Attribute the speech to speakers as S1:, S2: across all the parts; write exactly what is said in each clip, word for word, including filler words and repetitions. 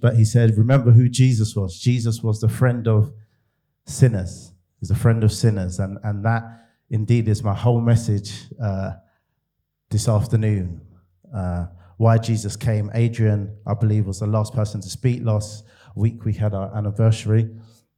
S1: but he said, remember who Jesus was. Jesus was the friend of sinners. He's a friend of sinners. And, and that indeed is my whole message uh, this afternoon. Uh, why Jesus came. Adrian, I believe, was the last person to speak. Last week we had our anniversary.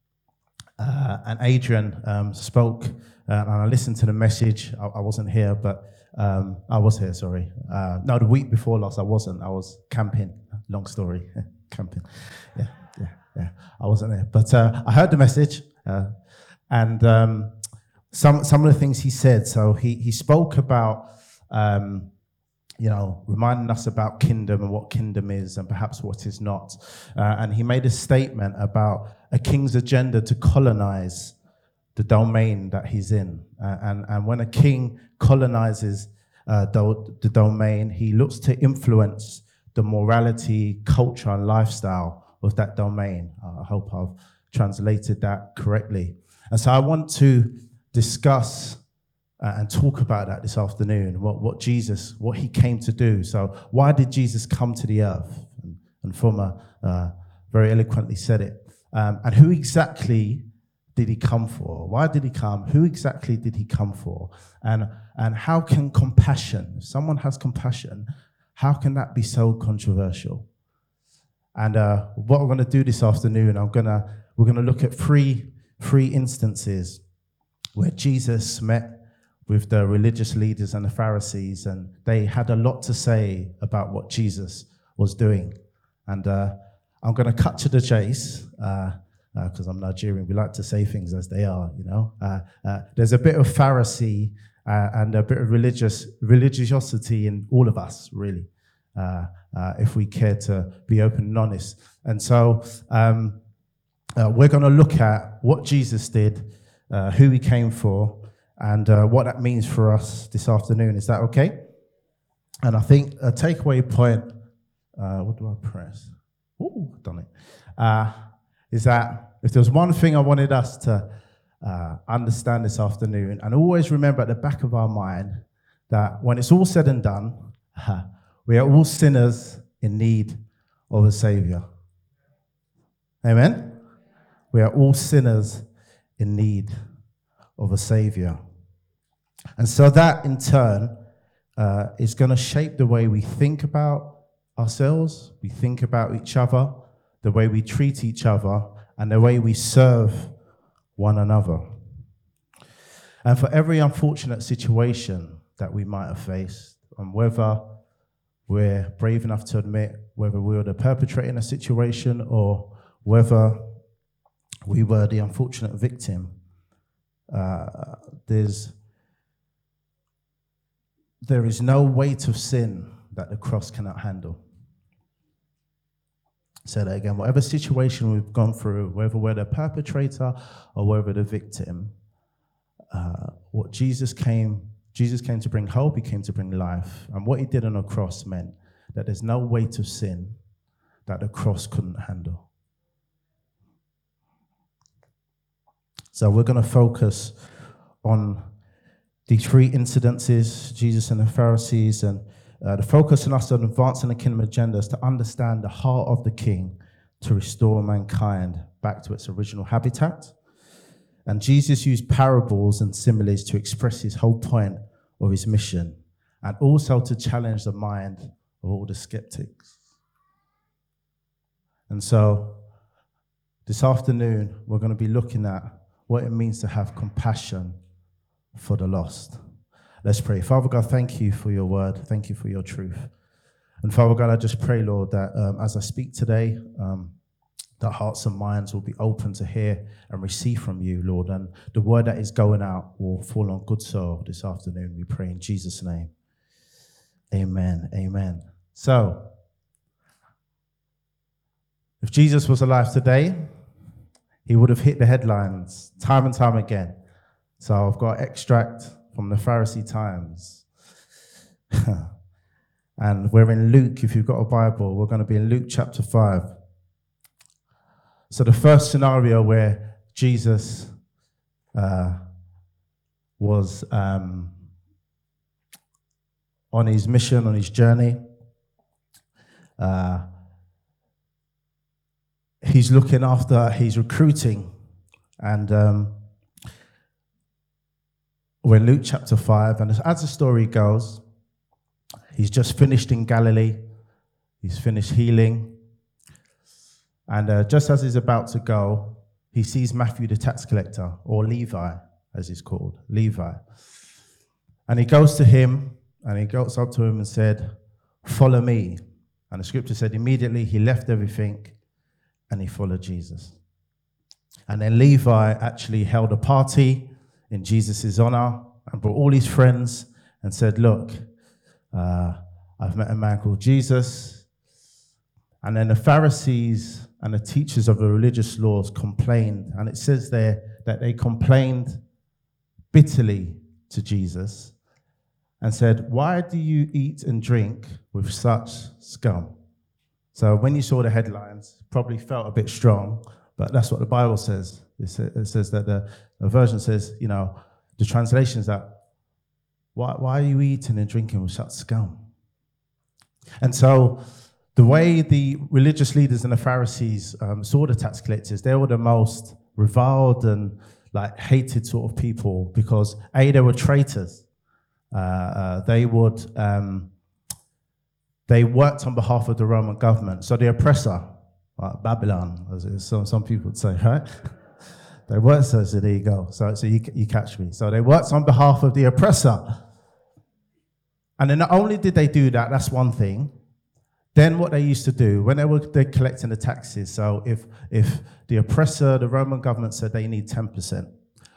S1: Uh, and Adrian um, spoke, uh, and I listened to the message. I, I wasn't here, but um, I was here, sorry. Uh, no, the week before last, I wasn't. I was camping. Long story. Camping. Yeah, yeah, yeah. I wasn't there. But uh, I heard the message, uh, and um, some some of the things he said. So he, he spoke about, um, you know, reminding us about kingdom and what kingdom is and perhaps what is not. Uh, and he made a statement about a king's agenda to colonize the domain that he's in. Uh, and, and when a king colonizes uh, the, the domain, he looks to influence the morality, culture, and lifestyle of that domain. Uh, I hope I've translated that correctly. And so I want to discuss uh, and talk about that this afternoon, what, what Jesus, what he came to do. So why did Jesus come to the earth? And, and Fuma uh, very eloquently said it. Um, and who exactly did he come for? Why did he come? Who exactly did he come for? And, and how can compassion, if someone has compassion, how can that be so controversial? And uh, what we're going to do this afternoon, I'm gonna we're going to look at three three instances where Jesus met with the religious leaders and the Pharisees, and they had a lot to say about what Jesus was doing. And uh, I'm going to cut to the chase because uh, uh, I'm Nigerian. We like to say things as they are, you know. Uh, uh, there's a bit of Pharisee uh, and a bit of religious religiosity in all of us, really, uh, uh, if we care to be open and honest. And so um, uh, we're going to look at what Jesus did, uh, who he came for, and uh, what that means for us this afternoon. Is that okay? And I think a takeaway point, uh, what do I press? Ooh, done it. Uh, is that if there's one thing I wanted us to uh, understand this afternoon, and always remember at the back of our mind that when it's all said and done, we are all sinners in need of a Savior. Amen? We are all sinners in need of a Savior. And so that, in turn, uh, is going to shape the way we think about ourselves, we think about each other, the way we treat each other, and the way we serve one another. And for every unfortunate situation that we might have faced, and whether we're brave enough to admit whether we were the perpetrator in a situation or whether we were the unfortunate victim, uh, there's there is no weight of sin that the cross cannot handle. Say that again. Whatever situation we've gone through, whether we're the perpetrator or whether the victim, uh, what Jesus came, Jesus came to bring hope. He came to bring life, and what he did on the cross meant that there's no weight of sin that the cross couldn't handle. So we're going to focus on these three incidences, Jesus and the Pharisees, and Uh, the focus on us on advancing the kingdom agenda is to understand the heart of the king to restore mankind back to its original habitat. And Jesus used parables and similes to express his whole point of his mission and also to challenge the mind of all the skeptics. And so this afternoon, we're going to be looking at what it means to have compassion for the lost. Let's pray. Father God, thank you for your word. Thank you for your truth. And Father God, I just pray, Lord, that um, as I speak today, um, that hearts and minds will be open to hear and receive from you, Lord. And the word that is going out will fall on good soil this afternoon. We pray in Jesus' name. Amen. Amen. So, if Jesus was alive today, he would have hit the headlines time and time again. So I've got an extract from the Pharisee Times. And we're in Luke. If you've got a Bible, we're going to be in Luke chapter five. So the first scenario where Jesus uh, was um, on his mission, on his journey, uh, he's looking after, he's recruiting. And um, we're in Luke chapter five, and as the story goes, he's just finished in Galilee. He's finished healing. And uh, just as he's about to go, he sees Matthew the tax collector, or Levi, as he's called, Levi. And he goes to him, and he goes up to him and said, "Follow me." And the scripture said immediately he left everything and he followed Jesus. And then Levi actually held a party in Jesus' honor and brought all his friends and said, "Look, uh, I've met a man called Jesus." And then the Pharisees and the teachers of the religious laws complained. And it says there that they complained bitterly to Jesus and said, "Why do you eat and drink with such scum?" So when you saw the headlines, probably felt a bit strong, but that's what the Bible says. It says, it says that the, the version says, you know, the translation is that, why, why are you eating and drinking with such scum? And so the way the religious leaders and the Pharisees um, saw the tax collectors, they were the most reviled and like hated sort of people because A, they were traitors. Uh, uh, they would, um, they worked on behalf of the Roman government. So the oppressor, like Babylon, as some, some people would say, right? They worked, so, so there you go. So, so you, you catch me. So they worked on behalf of the oppressor. And then not only did they do that, that's one thing. Then what they used to do, when they were they're collecting the taxes, so if, if the oppressor, the Roman government said they need ten percent,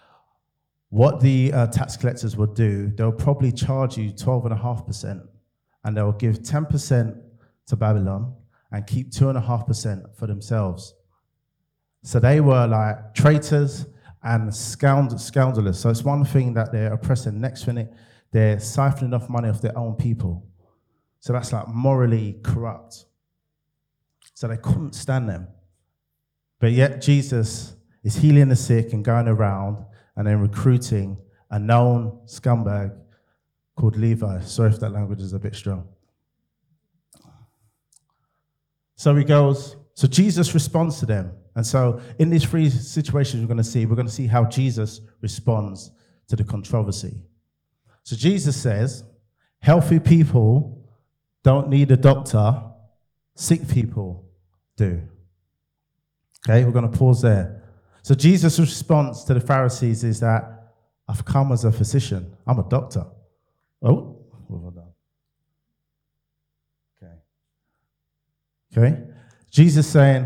S1: what the uh, tax collectors would do, they'll probably charge you twelve point five percent, and they'll give ten percent to Babylon and keep two point five percent for themselves. So they were like traitors and scound- scoundrels. So it's one thing that they're oppressing. Next thing, they're siphoning off money off their own people. So that's like morally corrupt. So they couldn't stand them. But yet Jesus is healing the sick and going around and then recruiting a known scumbag called Levi. Sorry if that language is a bit strong. So he goes, so Jesus responds to them. And so in these three situations we're going to see, we're going to see how Jesus responds to the controversy. So Jesus says, healthy people don't need a doctor, sick people do. Okay, we're going to pause there. So Jesus' response to the Pharisees is that I've come as a physician. I'm a doctor. Oh, what have I done? Okay. Okay. Jesus saying,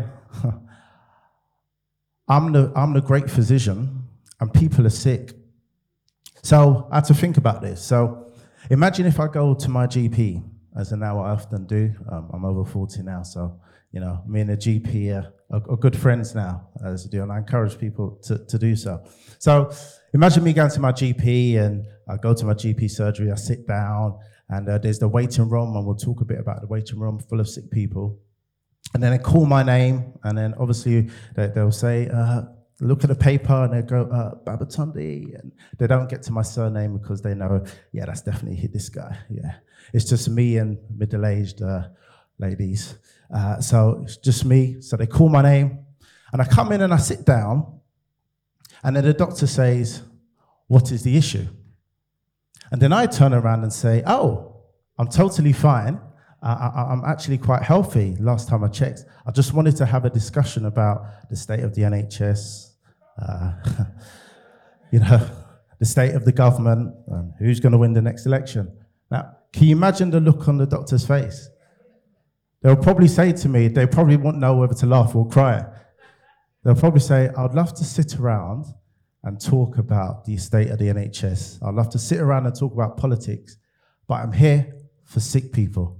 S1: I'm the I'm the great physician, and people are sick. So I had to think about this. So imagine if I go to my G P, as I now I often do. Um, I'm over forty now, so you know, me and the G P are, are, are good friends now, as I do, and I encourage people to, to do so. So imagine me going to my G P, and I go to my G P surgery, I sit down, and uh, there's the waiting room, and we'll talk a bit about the waiting room full of sick people. And then they call my name, and then obviously they, they'll say, uh, look at the paper, and they go, uh, Babatunde, and they don't get to my surname because they know, yeah, that's definitely this guy, yeah. It's just me and middle-aged uh, ladies. Uh, so it's just me. So they call my name, and I come in and I sit down, and then the doctor says, what is the issue? And then I turn around and say, oh, I'm totally fine. I, I, I'm actually quite healthy last time I checked. I just wanted to have a discussion about the state of the N H S, uh, you know, the state of the government, and who's going to win the next election. Now, can you imagine the look on the doctor's face? They'll probably say to me, they probably won't know whether to laugh or cry. They'll probably say, I'd love to sit around and talk about the state of the N H S. I'd love to sit around and talk about politics, but I'm here for sick people.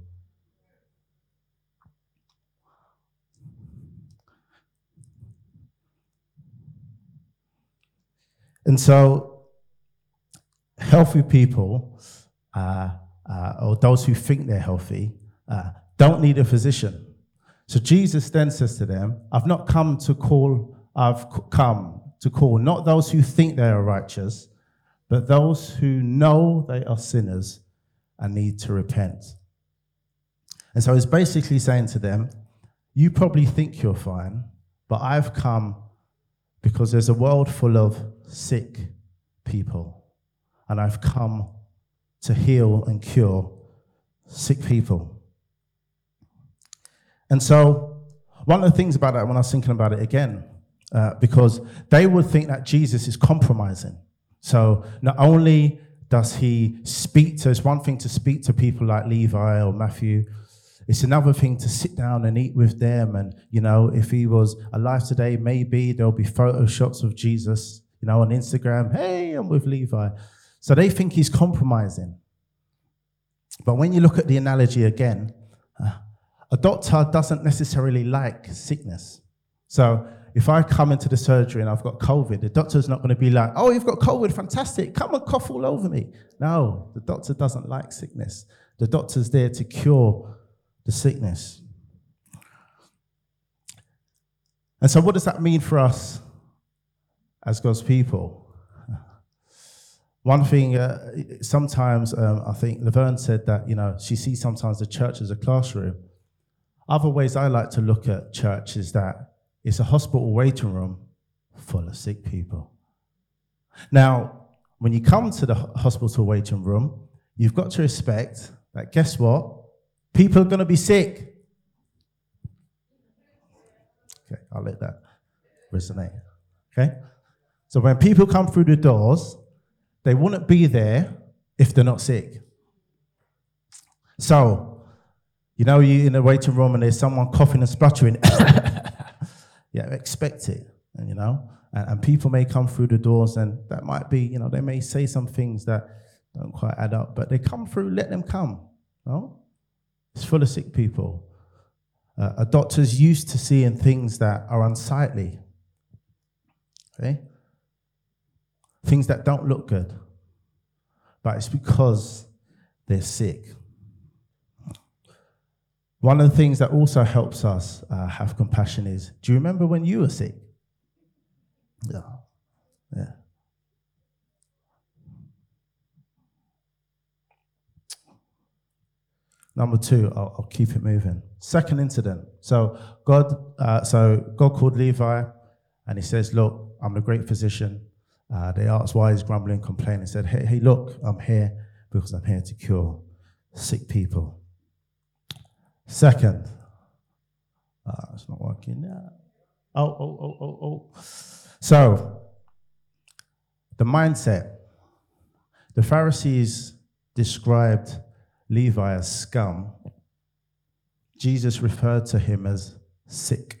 S1: And so, healthy people, uh, uh, or those who think they're healthy, uh, don't need a physician. So Jesus then says to them, I've not come to call, I've come to call not those who think they are righteous, but those who know they are sinners and need to repent. And so he's basically saying to them, you probably think you're fine, but I've come because there's a world full of sick people, and I've come to heal and cure sick people. And so one of the things about that, when I was thinking about it again, uh, because they would think that Jesus is compromising. So not only does he speak to, it's one thing to speak to people like Levi or Matthew, it's another thing to sit down and eat with them. And, you know, if he was alive today, maybe there'll be photoshops of Jesus, you know, on Instagram. Hey, I'm with Levi. So they think he's compromising. But when you look at the analogy again, uh, a doctor doesn't necessarily like sickness. So if I come into the surgery and I've got COVID, the doctor's not going to be like, oh, you've got COVID, fantastic, come and cough all over me. No, the doctor doesn't like sickness. The doctor's there to cure the sickness. And so what does that mean for us as God's people? One thing, uh, sometimes um, I think Laverne said that, you know, she sees sometimes the church as a classroom. Other ways I like to look at church is that it's a hospital waiting room full of sick people. Now, when you come to the hospital waiting room, you've got to respect that, guess what? People are going to be sick. Okay, I'll let that resonate. Okay? So when people come through the doors, they wouldn't be there if they're not sick. So, you know, you're in a waiting room and there's someone coughing and spluttering. Yeah, expect it, and you know, and, and people may come through the doors, and that might be, you know, they may say some things that don't quite add up, but they come through, let them come. No, it's full of sick people. Uh, a doctor's used to seeing things that are unsightly, okay, things that don't look good, but it's because they're sick. One of the things that also helps us uh, have compassion is, do you remember when you were sick? Yeah. Yeah. Number two, I'll, I'll keep it moving. Second incident. So God, uh, so God called Levi, and he says, "Look, I'm the great physician." Uh, they asked why he's grumbling, complaining. He said, "Hey, hey, look, I'm here because I'm here to cure sick people." Second, uh, it's not working now. Oh, oh, oh, oh, oh. So, the mindset. The Pharisees described Levi as scum. Jesus referred to him as sick.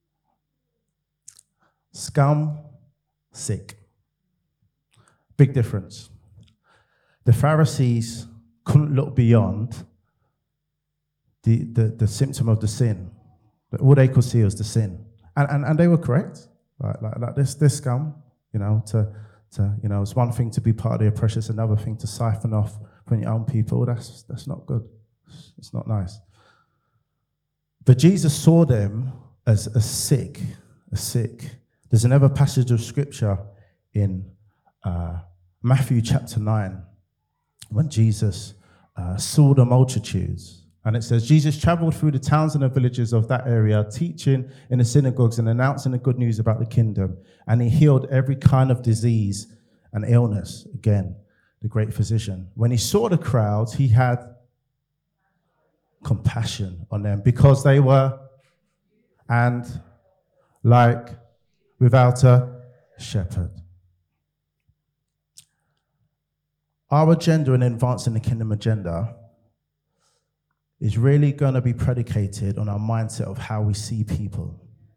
S1: Scum, sick. Big difference. The Pharisees couldn't look beyond The, the, the symptom of the sin. All they could see was the sin. And and, and they were correct. Like, like, like this this scum, you know, to, to you know, it's one thing to be part of the oppressor, it's another thing to siphon off from your own people. That's that's not good. It's not nice. But Jesus saw them as, as sick, as sick. There's another passage of scripture in uh, Matthew chapter nine when Jesus uh, saw the multitudes. And it says, Jesus traveled through the towns and the villages of that area, teaching in the synagogues and announcing the good news about the kingdom. And he healed every kind of disease and illness. Again, the great physician. When he saw the crowds, he had compassion on them because they were, and like without a shepherd. Our agenda in advancing the kingdom agenda is really going to be predicated on our mindset of how we see people.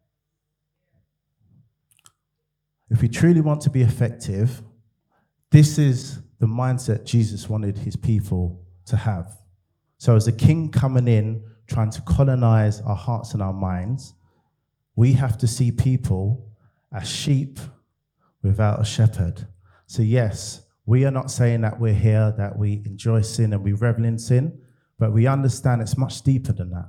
S1: If we truly want to be effective, this is the mindset Jesus wanted his people to have. So as a king coming in, trying to colonize our hearts and our minds, we have to see people as sheep without a shepherd. So yes, we are not saying that we're here, that we enjoy sin and we revel in sin, but we understand it's much deeper than that.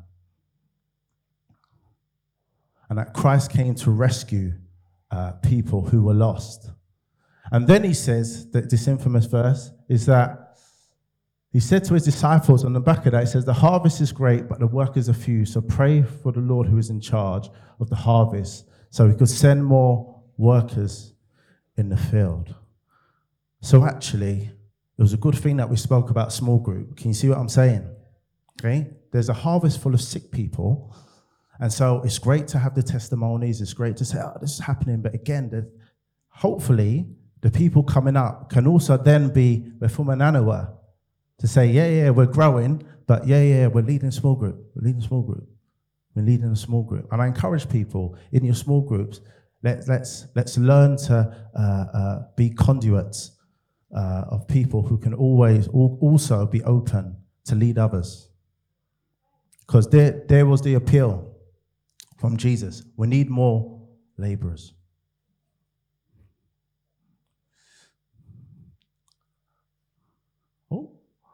S1: And that Christ came to rescue uh, people who were lost. And then he says, that this infamous verse, is that he said to his disciples on the back of that, he says, the harvest is great, but the workers are few. So pray for the Lord who is in charge of the harvest so he could send more workers in the field. So actually, it was a good thing that we spoke about small group. Can you see what I'm saying? Okay? There's a harvest full of sick people. And so it's great to have the testimonies. It's great to say, oh, this is happening. But again, the, hopefully, the people coming up can also then be Befumananawa to say, yeah, yeah, we're growing, but yeah, yeah, we're leading a small group. We're leading a small group. We're leading a small group. And I encourage people in your small groups, let, let's, let's learn to uh, uh, be conduits uh, of people who can always al- also be open to lead others. Because there, there was the appeal from Jesus. We need more laborers. Oh.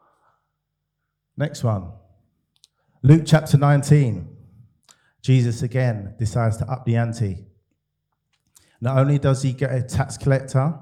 S1: Next one. Luke chapter nineteen. Jesus again decides to up the ante. Not only does he get a tax collector,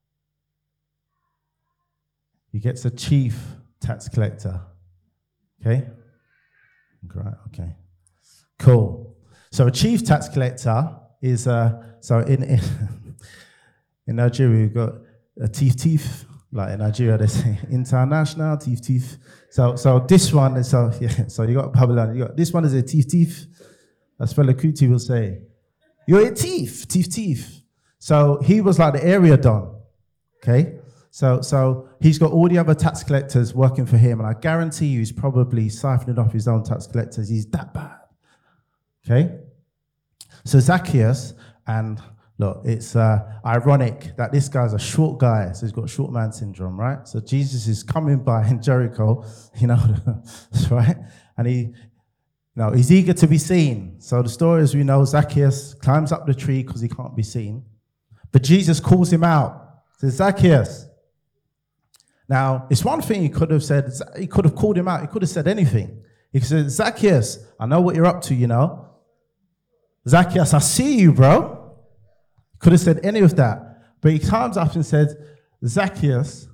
S1: he gets a chief tax collector. Okay? Great, okay. Cool. So a chief tax collector is, uh, so in, in, in Nigeria, we've got a thief thief. Like in Nigeria, they say international thief thief. So so this one is, so, yeah, so you got Babylon, you got, this one is a thief thief. As Fela Kuti will say, you're a thief, thief thief. So he was like the area don, okay? So so he's got all the other tax collectors working for him, and I guarantee you he's probably siphoning off his own tax collectors. He's that bad, okay? So Zacchaeus, and look, it's uh, ironic that this guy's a short guy, so he's got short man syndrome, right? So Jesus is coming by in Jericho, you know, right? And he, you know, he's eager to be seen. So the story is, we know, Zacchaeus climbs up the tree because he can't be seen. But Jesus calls him out. Says, Zacchaeus. Now, it's one thing he could have said. He could have called him out. He could have said anything. He said, Zacchaeus, I know what you're up to, you know. Zacchaeus, I see you, bro. Could have said any of that. But he comes up and says, Zacchaeus,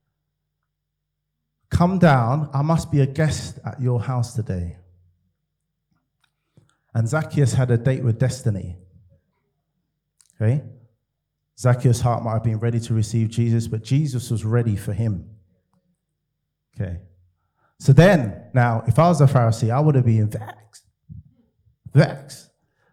S1: come down. I must be a guest at your house today. And Zacchaeus had a date with destiny. Okay? Zacchaeus' heart might have been ready to receive Jesus, but Jesus was ready for him. Okay. So then, now, if I was a Pharisee, I would have been vexed. Vexed.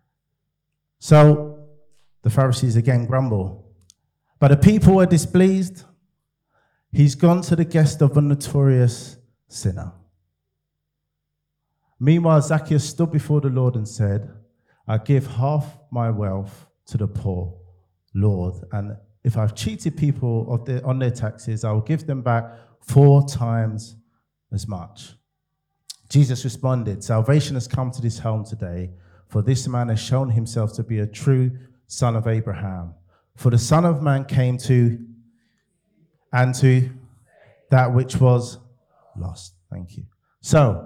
S1: So the Pharisees again grumble. But the people were displeased. He's gone to the guest of a notorious sinner. Meanwhile, Zacchaeus stood before the Lord and said, I give half my wealth to the poor, Lord, and if I've cheated people of their, on their taxes, I will give them back four times as much. Jesus responded, salvation has come to this home today, for this man has shown himself to be a true son of Abraham. For the Son of Man came to and to that which was lost. Thank you. So,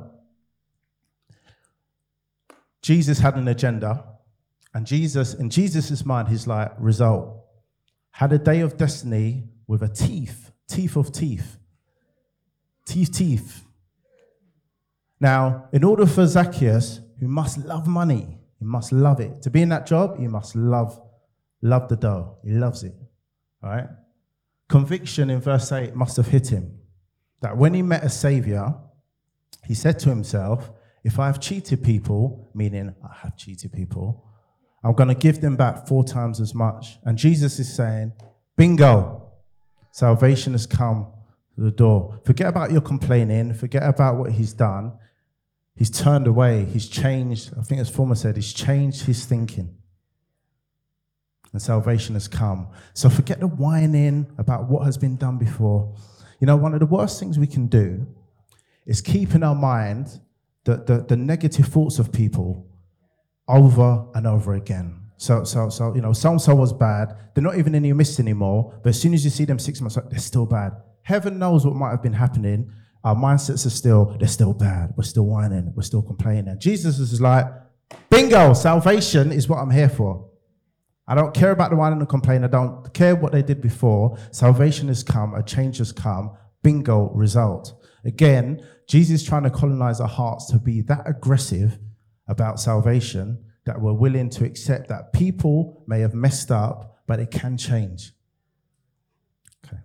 S1: Jesus had an agenda, and Jesus, in Jesus' mind, he's like, result. Had a day of destiny with a teeth, teeth of teeth. Teeth, teeth. Now, in order for Zacchaeus, who must love money, he must love it. To be in that job, he must love, love the dough. He loves it. All right? Conviction in verse eight must have hit him. That when he met a savior, he said to himself, if I have cheated people, meaning I have cheated people, I'm going to give them back four times as much. And Jesus is saying, bingo, salvation has come to the door. Forget about your complaining. Forget about what he's done. He's turned away. He's changed. I think as Former said, he's changed his thinking. And salvation has come. So forget the whining about what has been done before. You know, one of the worst things we can do is keep in our mind the, the, the negative thoughts of people over and over again. So, so, so you know, so-and-so was bad. They're not even in your midst anymore. But as soon as you see them six months, they're still bad. Heaven knows what might have been happening. Our mindsets are still, they're still bad. We're still whining. We're still complaining. And Jesus is like, bingo, salvation is what I'm here for. I don't care about the whining and complaint. I don't care what they did before. Salvation has come. A change has come. Bingo, result. Again, Jesus is trying to colonize our hearts to be that aggressive about salvation that we're willing to accept that people may have messed up, but it can change. Okay.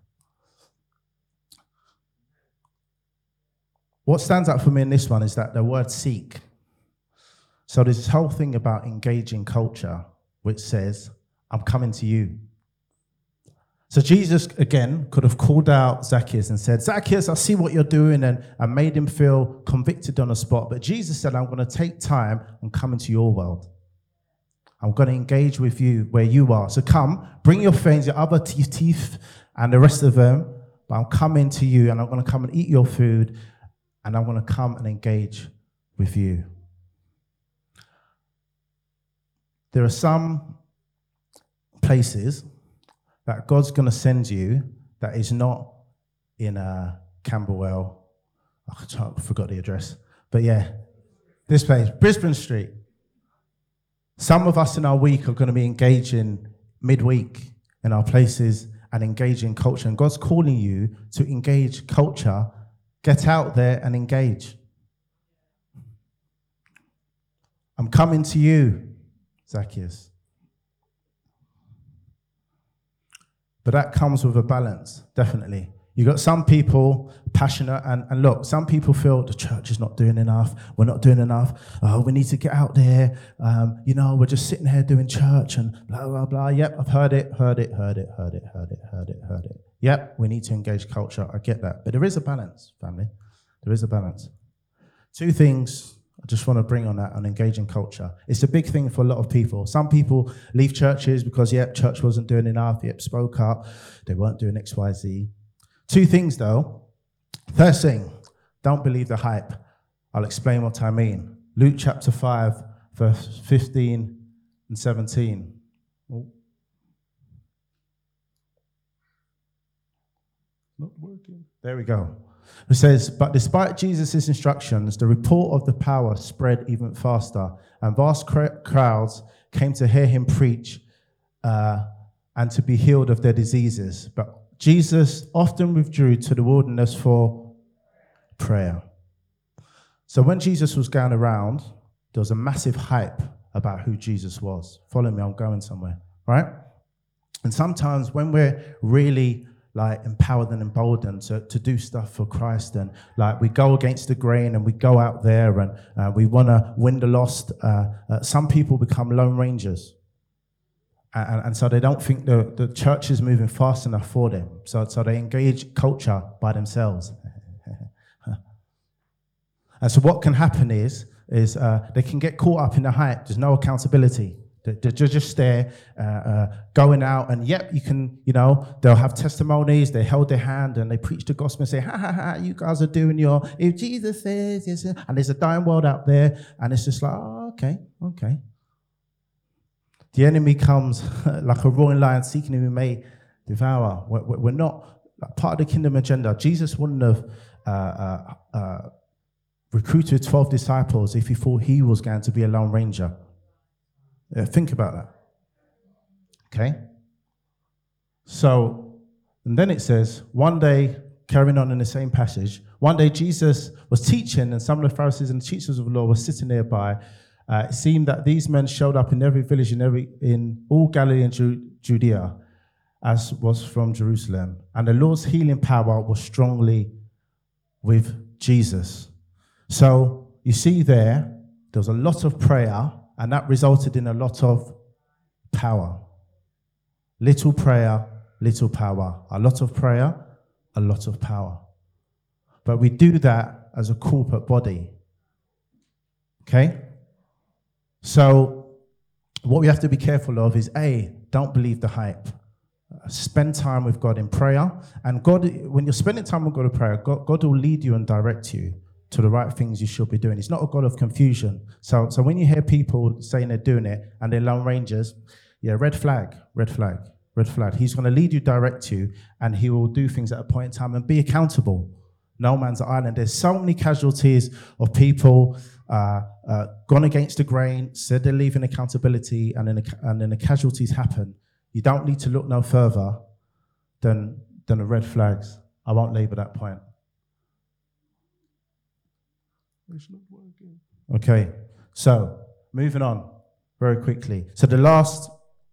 S1: What stands out for me in this one is that the word seek. So there's this whole thing about engaging culture, which says, I'm coming to you. So Jesus, again, could have called out Zacchaeus and said, Zacchaeus, I see what you're doing, and, and made him feel convicted on the spot. But Jesus said, I'm going to take time and come into your world. I'm going to engage with you where you are. So come, bring your friends, your other teeth, teeth, and the rest of them. But I'm coming to you, and I'm going to come and eat your food, and I'm going to come and engage with you. There are some places that God's going to send you that is not in uh, Camberwell. I forgot the address. But yeah, this place, Brisbane Street. Some of us in our week are going to be engaging midweek in our places and engaging culture. And God's calling you to engage culture. Get out there and engage. I'm coming to you, Zacchaeus. But that comes with a balance, definitely. You've got some people passionate, and, and look, some people feel the church is not doing enough, we're not doing enough, oh, we need to get out there, um, you know, we're just sitting here doing church and blah, blah, blah. Yep, I've heard it, heard it, heard it, heard it, heard it, heard it, heard it. Yep, we need to engage culture, I get that. But there is a balance, family. There is a balance. Two things I just want to bring on that, on engaging culture. It's a big thing for a lot of people. Some people leave churches because, yep, church wasn't doing enough, yep, spoke up, they weren't doing X, Y, Z. Two things, though. First thing, don't believe the hype. I'll explain what I mean. Luke chapter five, verse fifteen and seventeen. Oh. Not working. There we go. It says, but despite Jesus' instructions, the report of the power spread even faster, and vast cr- crowds came to hear him preach uh, and to be healed of their diseases. But Jesus often withdrew to the wilderness for prayer. So when Jesus was going around, there was a massive hype about who Jesus was. Follow me, I'm going somewhere, right? And sometimes when we're really like empowered and emboldened to, to do stuff for Christ, and like we go against the grain and we go out there and uh, we want to win the lost, uh, uh, some people become lone rangers. And, and so they don't think the, the church is moving fast enough for them. So, so they engage culture by themselves. And so what can happen is, is uh, they can get caught up in the hype. There's no accountability. They, they're just there uh, uh, going out, and yep, you can, you know, they'll have testimonies. They held their hand and they preach the gospel and say, ha, ha, ha, you guys are doing your, if Jesus says, yes, and there's a dying world out there, and it's just like, oh, okay, okay. The enemy comes like a roaring lion seeking whom he may devour. We're, we're not like, part of the kingdom agenda. Jesus wouldn't have uh, uh, uh, recruited twelve disciples if he thought he was going to be a lone ranger. Yeah, think about that. Okay? So, and then it says, one day, carrying on in the same passage, one day Jesus was teaching, and some of the Pharisees and the teachers of the law were sitting nearby. Uh, it seemed that these men showed up in every village in every in all Galilee and Ju- Judea, as was from Jerusalem. And the Lord's healing power was strongly with Jesus. So you see there, there was a lot of prayer, and that resulted in a lot of power. Little prayer, little power. A lot of prayer, a lot of power. But we do that as a corporate body. Okay? So what we have to be careful of is, A, don't believe the hype. Uh, spend time with God in prayer. And God, when you're spending time with God in prayer, God, God will lead you and direct you to the right things you should be doing. It's not a God of confusion. So, so when you hear people saying they're doing it and they're lone rangers, yeah, red flag, red flag, red flag. He's going to lead you, direct you, and he will do things at a point in time and be accountable. No man's island. There's so many casualties of people uh, uh, gone against the grain, said they're leaving accountability, and then the, and then the casualties happen. You don't need to look no further than than the red flags. I won't label that point. It's not working. Okay, so moving on, very quickly. So the last,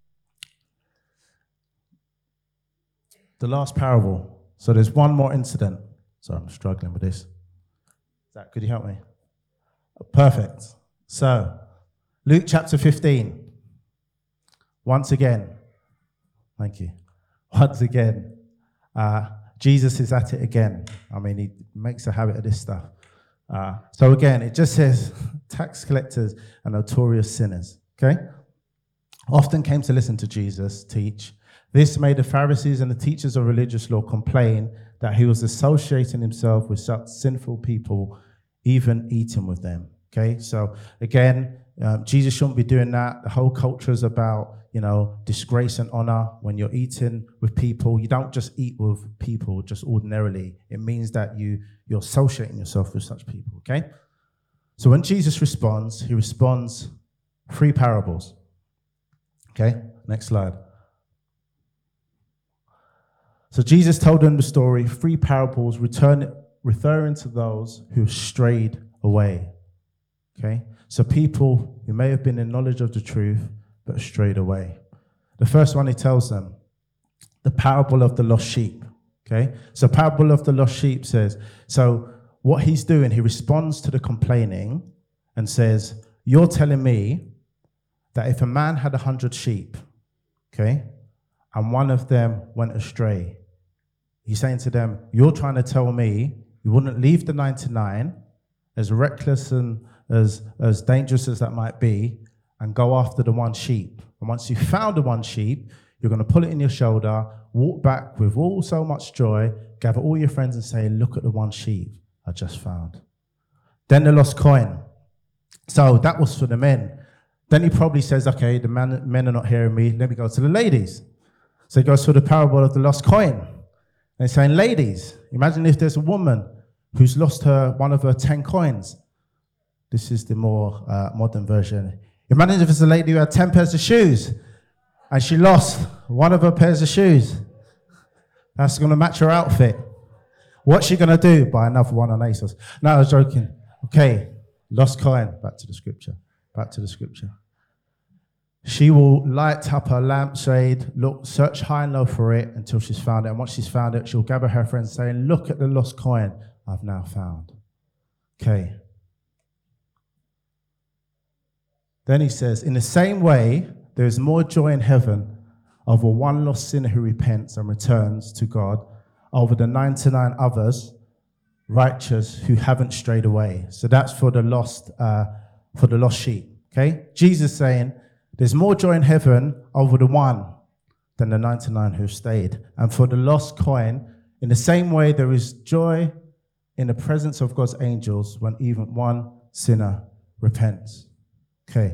S1: the last parable. So there's one more incident. Sorry, I'm struggling with this. Zach, could you help me? Perfect. So, Luke chapter fifteen. Once again, thank you. Once again, uh, Jesus is at it again. I mean, he makes a habit of this stuff. Uh, so again, it just says tax collectors and notorious sinners. Okay? Often came to listen to Jesus teach. This made the Pharisees and the teachers of religious law complain that he was associating himself with such sinful people, even eating with them. Okay, so again, um, Jesus shouldn't be doing that. The whole culture is about, you know, disgrace and honor. When you're eating with people, you don't just eat with people just ordinarily. It means that you, you're associating yourself with such people. Okay, so when Jesus responds, he responds three parables. Okay, next slide. So Jesus told them the story, three parables, return, referring to those who strayed away. Okay? So people who may have been in knowledge of the truth, but strayed away. The first one he tells them, the parable of the lost sheep. Okay? So parable of the lost sheep says, so what he's doing, he responds to the complaining and says, you're telling me that if a man had a hundred sheep, okay, and one of them went astray, he's saying to them, you're trying to tell me you wouldn't leave the ninety-nine, as reckless and as, as dangerous as that might be, and go after the one sheep. And once you found the one sheep, you're going to pull it in your shoulder, walk back with all so much joy, gather all your friends and say, look at the one sheep I just found. Then the lost coin. So that was for the men. Then he probably says, okay, the man, men are not hearing me. Let me go to the ladies. So he goes for the parable of the lost coin. And he's saying, ladies, imagine if there's a woman who's lost her one of her ten coins. This is the more uh, modern version. Imagine if it's a lady who had ten pairs of shoes and she lost one of her pairs of shoes. That's going to match her outfit. What's she going to do? Buy another one on ASOS. No, I was joking. Okay, lost coin. Back to the scripture. Back to the scripture. She will light up her lampshade, look, search high and low for it until she's found it. And once she's found it, she'll gather her friends saying, look at the lost coin I've now found. Okay. Then he says, in the same way, there is more joy in heaven over one lost sinner who repents and returns to God over the ninety-nine others, righteous, who haven't strayed away. So that's for the lost, uh, for the lost sheep. Okay? Jesus saying, there's more joy in heaven over the one than the ninety-nine who stayed. And for the lost coin, in the same way, there is joy in the presence of God's angels when even one sinner repents. Okay.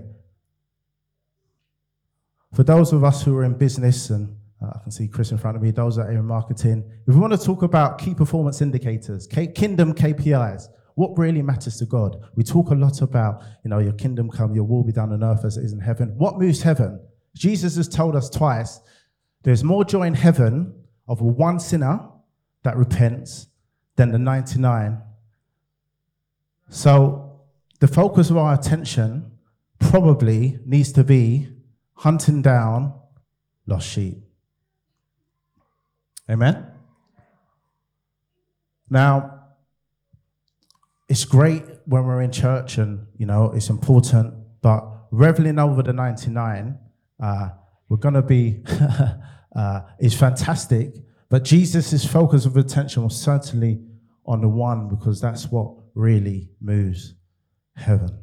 S1: For those of us who are in business, and uh, I can see Chris in front of me, those that are in marketing, if we want to talk about key performance indicators, K- kingdom K P Is, what really matters to God? We talk a lot about, you know, your kingdom come, your will be done on earth as it is in heaven. What moves heaven? Jesus has told us twice, there's more joy in heaven of one sinner that repents than the ninety-nine. So the focus of our attention probably needs to be hunting down lost sheep. Amen? Now, it's great when we're in church and, you know, it's important, but reveling over the ninety-nine, uh, we're going to be, uh, is fantastic, but Jesus' focus of attention was certainly on the one, because that's what really moves heaven.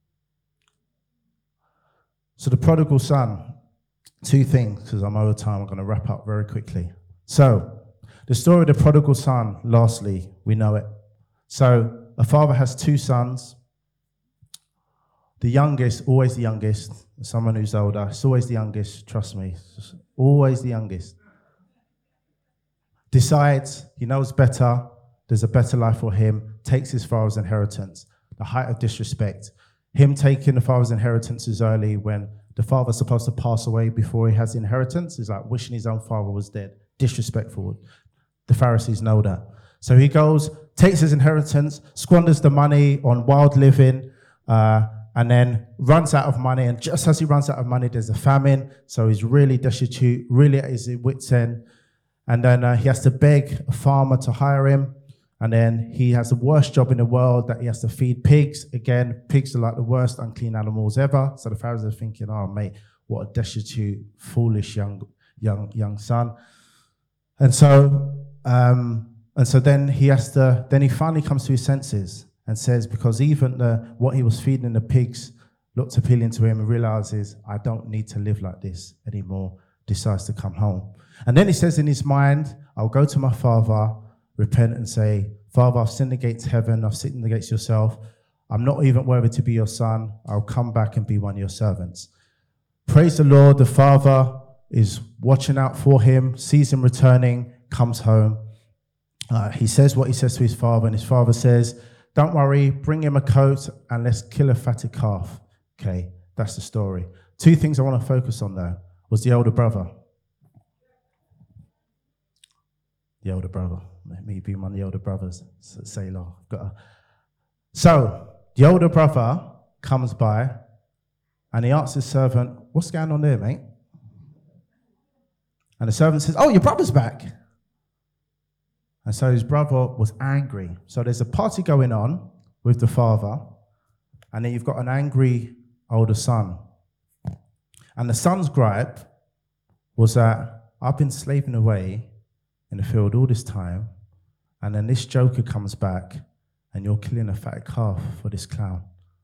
S1: So the prodigal son, two things, because I'm over time, I'm going to wrap up very quickly. So the story of the prodigal son, lastly, we know it. So a father has two sons. The youngest, always the youngest. Someone who's older, it's always the youngest, trust me. It's always the youngest. Decides he knows better, there's a better life for him, takes his father's inheritance. The height of disrespect. Him taking the father's inheritance is early when the father's supposed to pass away before he has the inheritance. It's like wishing his own father was dead. Disrespectful. The Pharisees know that. So he goes, takes his inheritance, squanders the money on wild living, uh, and then runs out of money. And just as he runs out of money, there's a famine. So he's really destitute, really at his wit's end. And then uh, he has to beg a farmer to hire him. And then he has the worst job in the world, that he has to feed pigs. Again, pigs are like the worst unclean animals ever. So the Pharisees are thinking, oh, mate, what a destitute, foolish young young young son. And so um, and so then he has to, then he finally comes to his senses and says, because even the, what he was feeding the pigs looked appealing to him, and realizes, I don't need to live like this anymore, decides to come home. And then he says in his mind, I'll go to my father, repent and say, Father, I've sinned against heaven, I've sinned against yourself. I'm not even worthy to be your son. I'll come back and be one of your servants. Praise the Lord. The father is watching out for him, sees him returning, comes home. Uh, he says what he says to his father, and his father says, don't worry, bring him a coat and let's kill a fatted calf. Okay, that's the story. Two things I want to focus on though was the older brother. The older brother. Me being one of the older brothers. Sailor. Got a... So, the older brother comes by and he asks his servant, what's going on there, mate? And the servant says, oh, your brother's back. And so his brother was angry. So there's a party going on with the father, and then you've got an angry older son. And the son's gripe was that I've been slaving away in the field all this time, and then this joker comes back and you're killing a fat calf for this clown.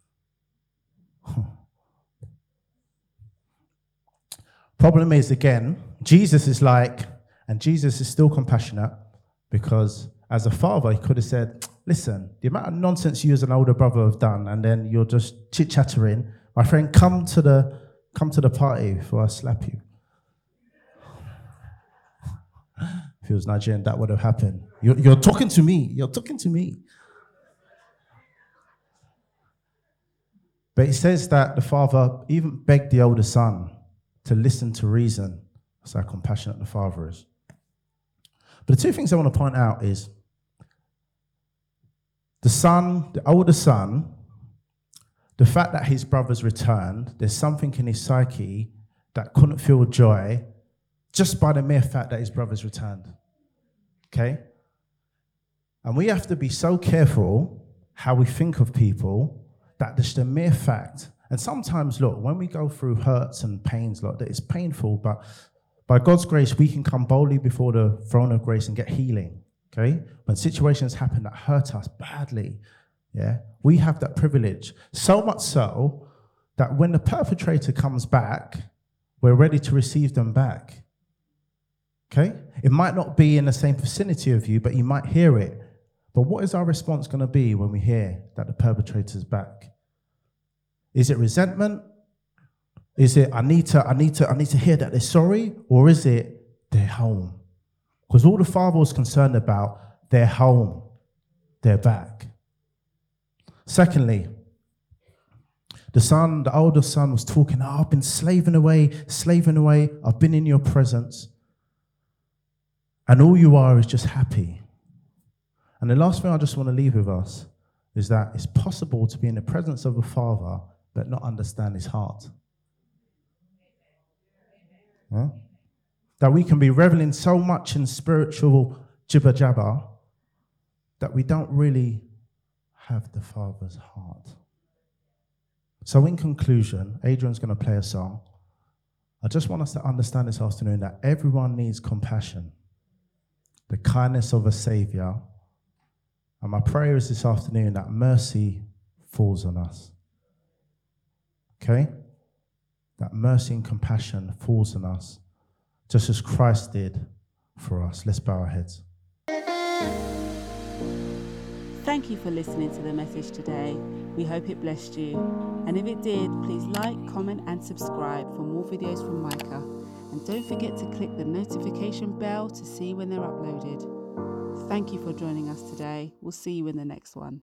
S1: Problem is, again, Jesus is like, and Jesus is still compassionate, because as a father, he could have said, listen, the amount of nonsense you as an older brother have done, and then you're just chit-chattering, my friend, come to the come to the party before I slap you. If he was Nigerian, that would have happened. You're, you're talking to me. You're talking to me. But it says that the father even begged the older son to listen to reason. That's how compassionate the father is. But the two things I want to point out is the son, the older son, the fact that his brother's returned, there's something in his psyche that couldn't feel joy just by the mere fact that his brother's returned. Okay? And we have to be so careful how we think of people that just the mere fact, and sometimes, look, when we go through hurts and pains like that, it's painful, but by God's grace, we can come boldly before the throne of grace and get healing, okay? When situations happen that hurt us badly, yeah, we have that privilege. So much so that when the perpetrator comes back, we're ready to receive them back, okay? It might not be in the same vicinity of you, but you might hear it. But what is our response going to be when we hear that the perpetrator's back? Is it resentment? Is it, I need to, I need to, I need to hear that they're sorry? Or is it, they're home? Because all the father was concerned about, they're home, they're back. Secondly, the son, the older son was talking, oh, I've been slaving away, slaving away, I've been in your presence. And all you are is just happy. And the last thing I just want to leave with us is that it's possible to be in the presence of a father but not understand his heart. Huh? That we can be reveling so much in spiritual jibber jabber that we don't really have the Father's heart. So in conclusion, Adrian's going to play a song. I just want us to understand this afternoon that everyone needs compassion, the kindness of a Savior. And my prayer is this afternoon that mercy falls on us. Okay? That mercy and compassion falls on us, just as Christ did for us. Let's bow our heads.
S2: Thank you for listening to the message today. We hope it blessed you. And if it did, please like, comment and subscribe for more videos from Micah. And don't forget to click the notification bell to see when they're uploaded. Thank you for joining us today. We'll see you in the next one.